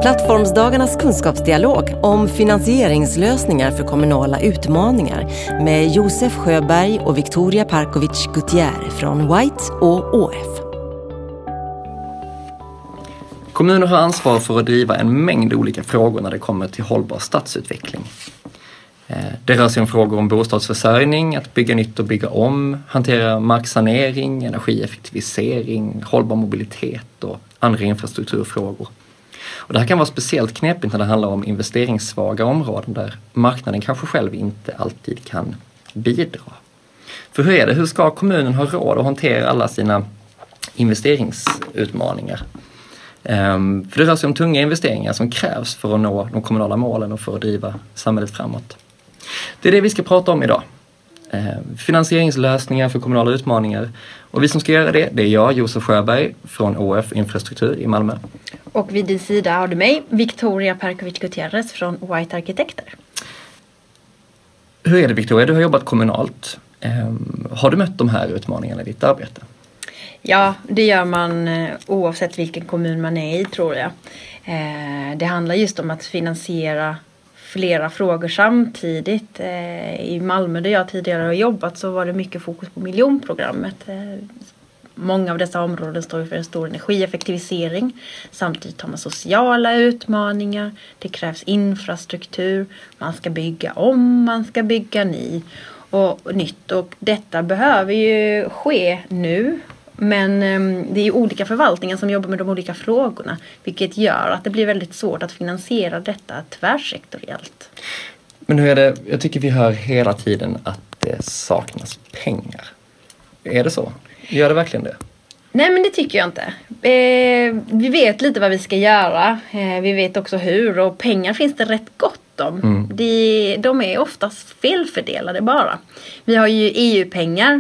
Plattformsdagarnas kunskapsdialog om finansieringslösningar för kommunala utmaningar med Josef Sjöberg och Victoria Parkovic Gutierrez från White och ÅF. Kommuner har ansvar för att driva en mängd olika frågor när det kommer till hållbar stadsutveckling. Det rör sig om frågor om bostadsförsörjning, att bygga nytt och bygga om, hantera marksanering, energieffektivisering, hållbar mobilitet och andra infrastrukturfrågor. Och det här kan vara speciellt knepigt när det handlar om investeringssvaga områden där marknaden kanske själv inte alltid kan bidra. För hur är det? Hur ska kommunen ha råd att hantera alla sina investeringsutmaningar? För det rör sig om tunga investeringar som krävs för att nå de kommunala målen och för att driva samhället framåt. Det är det vi ska prata om idag. Finansieringslösningar för kommunala utmaningar. Och vi som ska göra det är jag, Josef Sjöberg från ÅF Infrastruktur i Malmö. Och vid din sida har du mig, Victoria Parkovic Gutierrez från White Arkitekter. Hur är det, Victoria? Du har jobbat kommunalt. Har du mött de här utmaningarna i ditt arbete? Ja, det gör man oavsett vilken kommun man är i, tror jag. Det handlar just om att finansiera flera frågor samtidigt. I Malmö där jag tidigare har jobbat så var det mycket fokus på miljonprogrammet. Många av dessa områden står för en stor energieffektivisering. Samtidigt har man sociala utmaningar. Det krävs infrastruktur. Man ska bygga om, man ska bygga nytt. Och detta behöver ju ske nu. Men det är ju olika förvaltningar som jobbar med de olika frågorna. Vilket gör att det blir väldigt svårt att finansiera detta tvärsektoriellt. Men hur är det? Jag tycker vi hör hela tiden att det saknas pengar. Är det så? Gör det verkligen det? Nej, men det tycker jag inte. Vi vet lite vad vi ska göra. Vi vet också hur. Och pengar finns det rätt gott om. De är oftast felfördelade bara. Vi har ju EU-pengar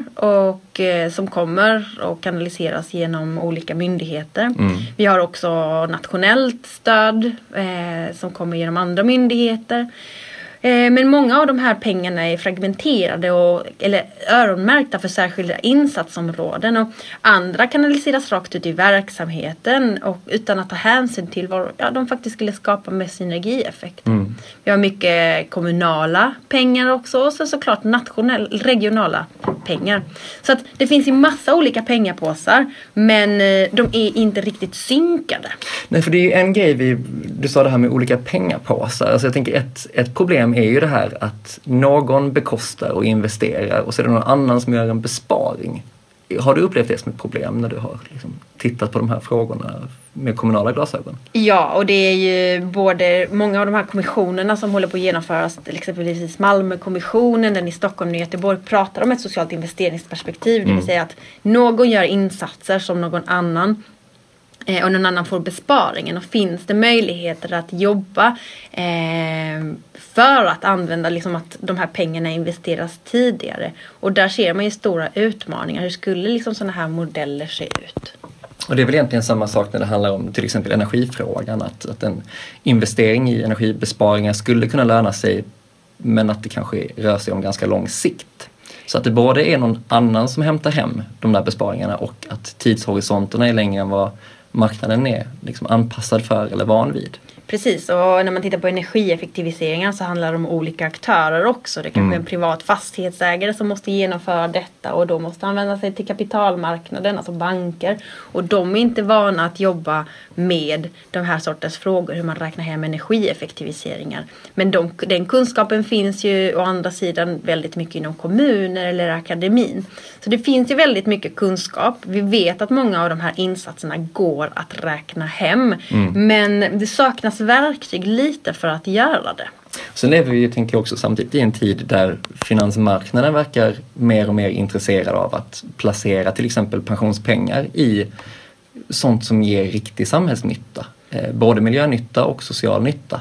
som kommer och kanaliseras genom olika myndigheter. Vi har också nationellt stöd som kommer genom andra myndigheter. Men många av de här pengarna är fragmenterade eller öronmärkta för särskilda insatsområden. Och andra kanaliseras rakt ut i verksamheten och utan att ta hänsyn till vad de faktiskt skulle skapa med synergieffekt. Vi har mycket kommunala pengar också och såklart regionala pengar. Så att det finns ju massa olika pengapåsar, men de är inte riktigt synkade. Nej, för det är en grej du sa det här med olika pengapåsar. Alltså jag tänker ett problem är ju det här att någon bekostar och investerar och så är det någon annan som gör en besparing. Har du upplevt det som ett problem när du har tittat på de här frågorna med kommunala glasögon? Ja, och det är ju både många av de här kommissionerna som håller på att genomföras, till exempel Malmökommissionen, den i Stockholm och Göteborg, pratar om ett socialt investeringsperspektiv. Det vill säga att någon gör insatser som någon annan och någon annan får besparingen, och finns det möjligheter att jobba för att använda att de här pengarna investeras tidigare. Och där ser man ju stora utmaningar. Hur skulle sådana här modeller se ut? Och det är väl egentligen samma sak när det handlar om till exempel energifrågan, att en investering i energibesparingar skulle kunna löna sig, men att det kanske rör sig om ganska lång sikt. Så att det både är någon annan som hämtar hem de där besparingarna och att tidshorisonterna är längre än vad marknaden är anpassad för eller van vid. Precis, och när man tittar på energieffektiviseringar så handlar det om olika aktörer också. Det kanske är en privat fastighetsägare som måste genomföra detta och då måste använda sig till kapitalmarknaden, alltså banker. Och de är inte vana att jobba med de här sortens frågor, hur man räknar hem energieffektiviseringar. Men den kunskapen finns ju å andra sidan väldigt mycket inom kommuner eller akademin. Så det finns ju väldigt mycket kunskap. Vi vet att många av de här insatserna går att räkna hem. Men det saknas verktyg lite för att göra det. Sen lever vi, tänker jag också, samtidigt i en tid där finansmarknaden verkar mer och mer intresserad av att placera till exempel pensionspengar i sånt som ger riktig samhällsnytta. Både miljönytta och social nytta.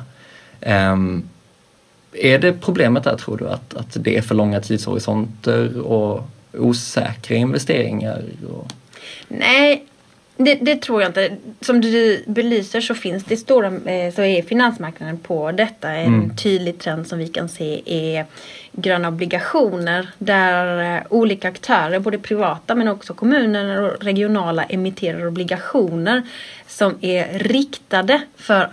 Är det problemet där, tror du, att det är för långa tidshorisonter och osäkra investeringar? Nej, Det tror jag inte. Som du belyser så finns det stora, så är finansmarknaden på detta. En tydlig trend som vi kan se är gröna obligationer där olika aktörer, både privata men också kommuner och regionala, emitterar obligationer som är riktade för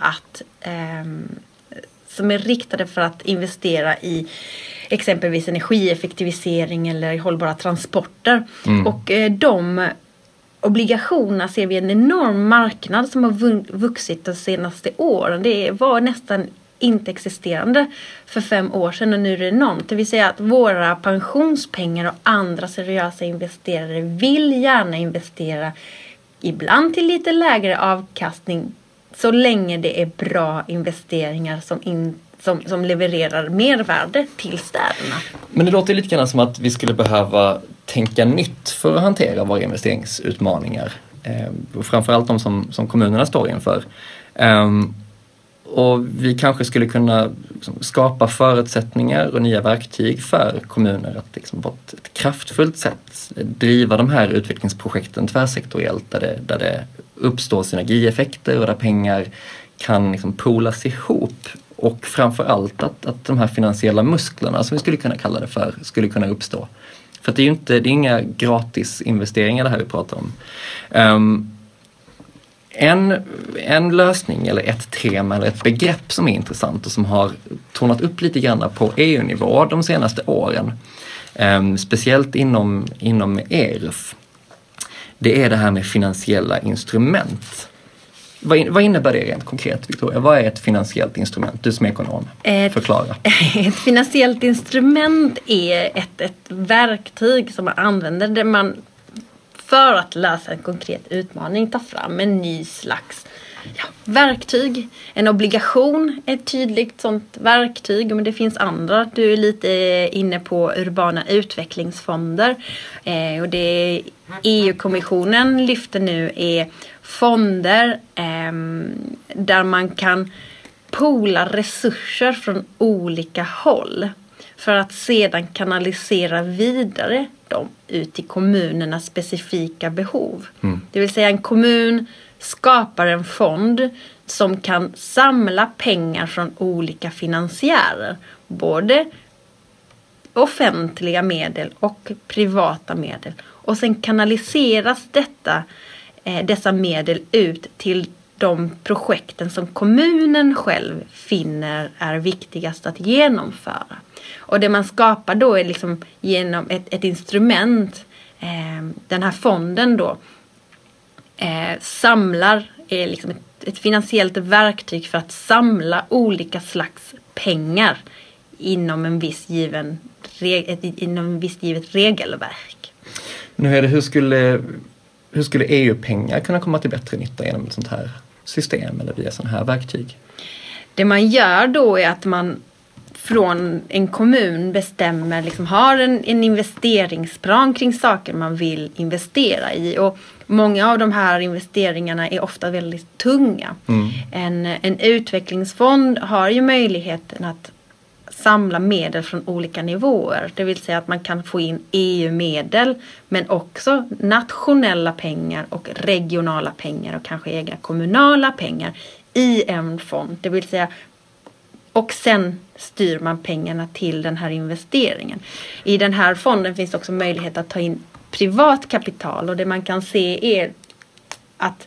att investera i exempelvis energieffektivisering eller hållbara transporter. Och de obligationerna ser vi en enorm marknad som har vuxit de senaste åren. Det var nästan inte existerande för 5 år sedan och nu är det enormt. Det vill säga att våra pensionspengar och andra seriösa investerare vill gärna investera, ibland till lite lägre avkastning, så länge det är bra investeringar som levererar mervärde till städerna. Men det låter lite grann som att vi skulle behöva tänka nytt för att hantera våra investeringsutmaningar. Framförallt de som kommunerna står inför. Och vi kanske skulle kunna skapa förutsättningar och nya verktyg för kommuner att liksom på ett kraftfullt sätt driva de här utvecklingsprojekten tvärsektoriellt där det uppstår synergieffekter och där pengar kan liksom poolas ihop. Och framförallt att de här finansiella musklerna, som vi skulle kunna kalla det för, skulle kunna uppstå. För att det är inga gratis investeringar det här vi pratar om. En lösning eller ett tema eller ett begrepp som är intressant och som har tonat upp lite grann på EU-nivå de senaste åren, speciellt inom ERF, det är det här med finansiella instrument. Vad innebär det rent konkret, Victoria? Vad är ett finansiellt instrument? Du som är ekonom, förklara. Ett finansiellt instrument är ett verktyg som man använder där man för att lösa en konkret utmaning tar fram en ny slags verktyg. En obligation är ett tydligt sånt verktyg, men det finns andra. Du är lite inne på urbana utvecklingsfonder. Och det EU-kommissionen lyfter nu är fonder där man kan poola resurser från olika håll för att sedan kanalisera vidare dem ut till kommunernas specifika behov. Det vill säga en kommun skapar en fond som kan samla pengar från olika finansiärer. Både offentliga medel och privata medel. Och sen kanaliseras dessa medel ut till de projekten som kommunen själv finner är viktigast att genomföra. Och det man skapar då är liksom genom ett instrument, den här fonden då, är liksom ett finansiellt verktyg för att samla olika slags pengar inom en viss givet regelverk. Nu är det, hur skulle EU-pengar kunna komma till bättre nytta genom ett sånt här system eller via sån här verktyg? Det man gör då är att man från en kommun bestämmer, liksom har en investeringsplan kring saker man vill investera i. Och många av de här investeringarna är ofta väldigt tunga. En utvecklingsfond har ju möjligheten att samla medel från olika nivåer. Det vill säga att man kan få in EU-medel men också nationella pengar och regionala pengar och kanske egna kommunala pengar i en fond. Det vill säga, och sen styr man pengarna till den här investeringen. I den här fonden finns också möjlighet att ta in privat kapital, och det man kan se är att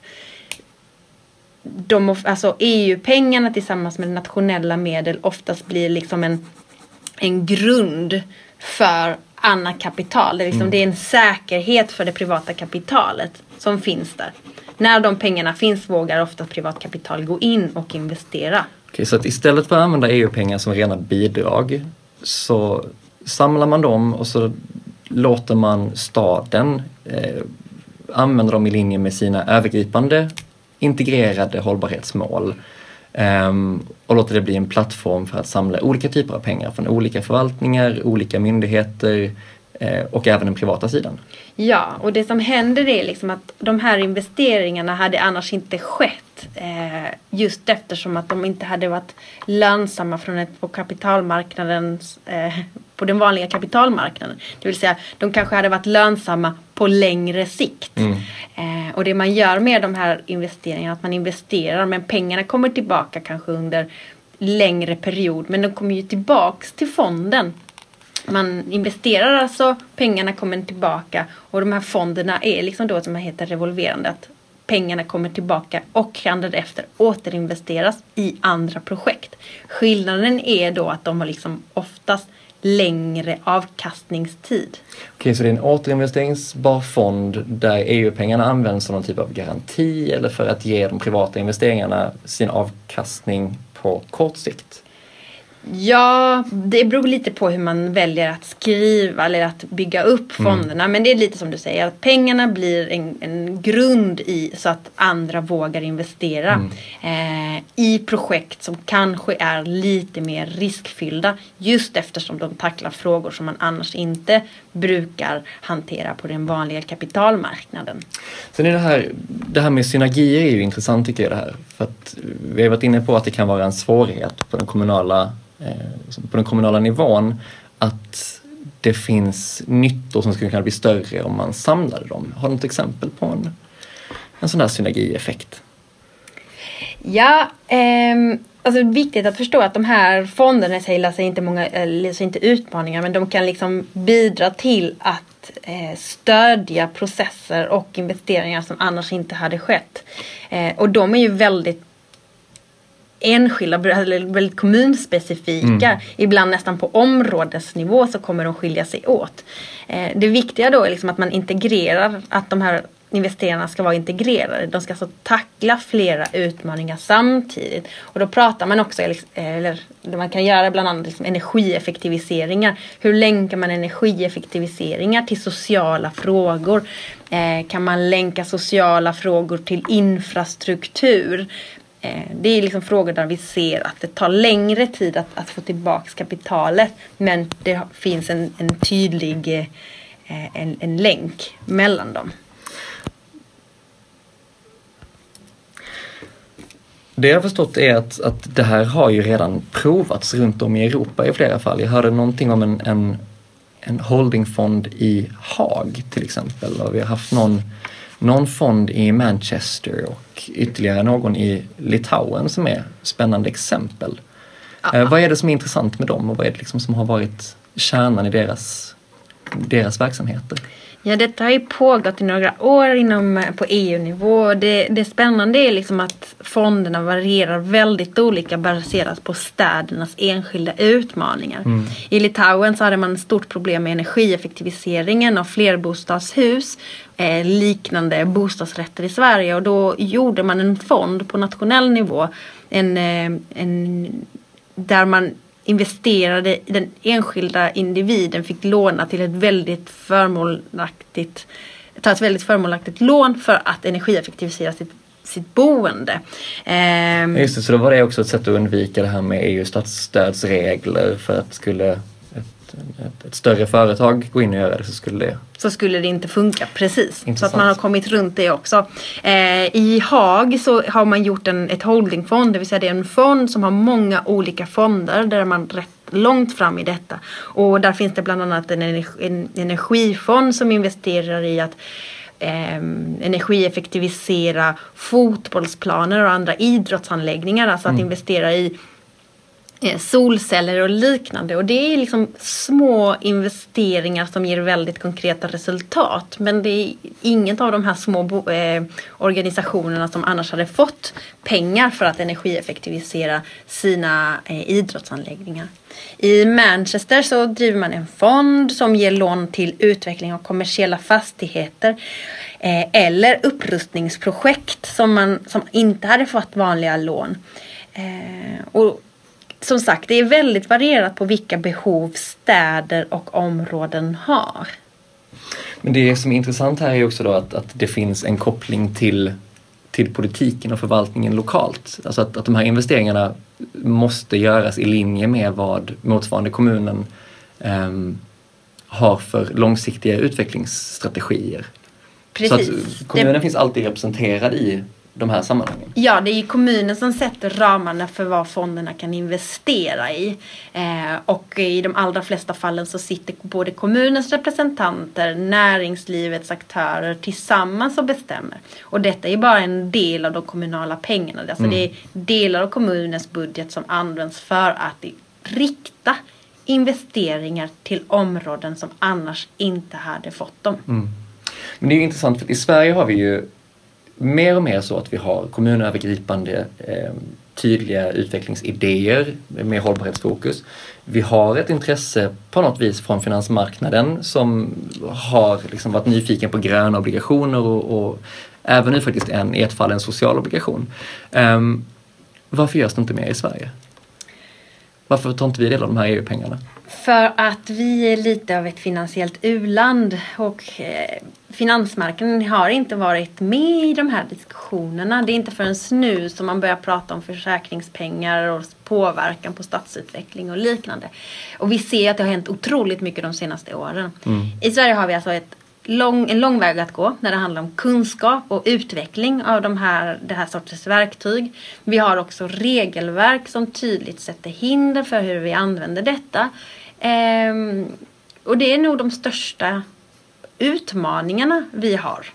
EU-pengarna tillsammans med nationella medel oftast blir liksom en grund för annat kapital. Det är en säkerhet för det privata kapitalet som finns där. När de pengarna finns vågar ofta privat kapital gå in och investera. Okej, så att istället för att använda EU-pengar som rena bidrag så samlar man dem och så låter man staden använda dem i linje med sina övergripande integrerade hållbarhetsmål och låter det bli en plattform för att samla olika typer av pengar från olika förvaltningar, olika myndigheter och även den privata sidan. Ja, och det som händer är liksom att de här investeringarna hade annars inte skett just eftersom att de inte hade varit lönsamma på kapitalmarknaden, på den vanliga kapitalmarknaden. Det vill säga, de kanske hade varit lönsamma på längre sikt. Och det man gör med de här investeringarna, att man investerar men pengarna kommer tillbaka kanske under längre period, men de kommer ju tillbaks till fonden. Man investerar alltså, pengarna kommer tillbaka och de här fonderna är liksom då som heter revolverande, att pengarna kommer tillbaka och kan därefter återinvesteras i andra projekt. Skillnaden är då att de har liksom oftast längre avkastningstid. Okej, så det är en återinvesteringsbar fond där EU-pengarna används som någon typ av garanti eller för att ge de privata investeringarna sin avkastning på kort sikt? Ja, det beror lite på hur man väljer att skriva eller att bygga upp fonderna. Men det är lite som du säger, att pengarna blir en grund i så att andra vågar investera i projekt som kanske är lite mer riskfyllda. Just eftersom de tacklar frågor som man annars inte brukar hantera på den vanliga kapitalmarknaden. Sen är det här med synergier är ju intressant tycker jag det här. För att vi har varit inne på att det kan vara en svårighet på den kommunala nivån att det finns nyttor som skulle kunna bli större om man samlade dem. Har du något exempel på en sån där synergieffekt? Ja, alltså det är viktigt att förstå att de här fonderna löser inte utmaningar, men de kan liksom bidra till att stödja processer och investeringar som annars inte hade skett. Och de är ju väldigt enskilda, eller väldigt kommunspecifika. Ibland nästan på områdesnivå så kommer de skilja sig åt. Det viktiga då är liksom att man integrerar, att de här investerarna ska vara integrerade. De ska alltså tackla flera utmaningar samtidigt. Och då pratar man också, eller man kan göra bland annat liksom energieffektiviseringar. Hur länkar man energieffektiviseringar till sociala frågor? Kan man länka sociala frågor till infrastruktur? Det är liksom frågor där vi ser att det tar längre tid att få tillbaka kapitalet. Men det finns en tydlig en länk mellan dem. Det jag har förstått är att det här har ju redan provats runt om i Europa i flera fall. Jag hörde någonting om en holdingfond i Haag till exempel. Och vi har haft någon fond i Manchester och ytterligare någon i Litauen som är spännande exempel. Vad är det som är intressant med dem och vad är det liksom som har varit kärnan i deras verksamheter? Ja, detta har ju pågått i några år på EU-nivå. Det spännande är liksom att fonderna varierar väldigt olika baserat på städernas enskilda utmaningar. I Litauen så hade man ett stort problem med energieffektiviseringen av flerbostadshus, liknande bostadsrätter i Sverige. Och då gjorde man en fond på nationell nivå där man investerade i den enskilda individen, fick låna till ett väldigt förmånaktigt lån för att energieffektivisera sitt boende. Just det, så då var det också ett sätt att undvika det här med EU-statsstödsregler för att skulle ett större företag gå in och göra det så skulle det inte funka, precis. Intressant. Så att man har kommit runt det också. I Haag så har man gjort ett holdingfond, det vill säga det är en fond som har många olika fonder där man rätt långt fram i detta. Och där finns det bland annat en energifond som investerar i att energieffektivisera fotbollsplaner och andra idrottsanläggningar, alltså att investera i solceller och liknande. Och det är liksom små investeringar som ger väldigt konkreta resultat. Men det är inget av de här små organisationerna som annars hade fått pengar för att energieffektivisera sina idrottsanläggningar. I Manchester så driver man en fond som ger lån till utveckling av kommersiella fastigheter eller upprustningsprojekt som inte hade fått vanliga lån. Och som sagt, det är väldigt varierat på vilka behov städer och områden har. Men det som är intressant här är också då att det finns en koppling till politiken och förvaltningen lokalt. Alltså att de här investeringarna måste göras i linje med vad motsvarande kommunen har för långsiktiga utvecklingsstrategier. Precis. Så att kommunen finns alltid representerad de här sammanhangen? Ja, det är kommunen som sätter ramarna för vad fonderna kan investera i. Och i de allra flesta fallen så sitter både kommunens representanter, näringslivets aktörer tillsammans och bestämmer. Och detta är bara en del av de kommunala pengarna. Alltså det är delar av kommunens budget som används för att rikta investeringar till områden som annars inte hade fått dem. Men det är ju intressant, för i Sverige har vi ju mer och mer så att vi har kommunövergripande tydliga utvecklingsidéer med hållbarhetsfokus. Vi har ett intresse på något vis från finansmarknaden som har liksom varit nyfiken på gröna obligationer och även nu faktiskt i ett fall en social obligation. Varför görs det inte mer i Sverige? Varför tar inte vi del av de här EU-pengarna? För att vi är lite av ett finansiellt u-land och finansmarknaden har inte varit med i de här diskussionerna. Det är inte förrän nu som man börjar prata om försäkringspengar och påverkan på stadsutveckling och liknande. Och vi ser att det har hänt otroligt mycket de senaste åren. I Sverige har vi alltså en lång väg att gå när det handlar om kunskap och utveckling av det här sortens verktyg. Vi har också regelverk som tydligt sätter hinder för hur vi använder detta. Och det är nog de största utmaningarna vi har.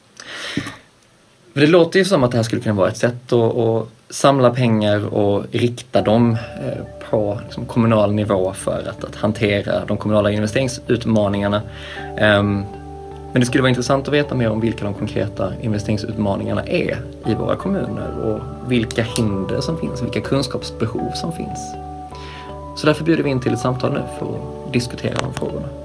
Det låter ju som att det här skulle kunna vara ett sätt att samla pengar och rikta dem på liksom kommunal nivå för att hantera de kommunala investeringsutmaningarna. Men det skulle vara intressant att veta mer om vilka de konkreta investeringsutmaningarna är i våra kommuner och vilka hinder som finns, vilka kunskapsbehov som finns. Så därför bjuder vi in till ett samtal nu för att diskutera de frågorna.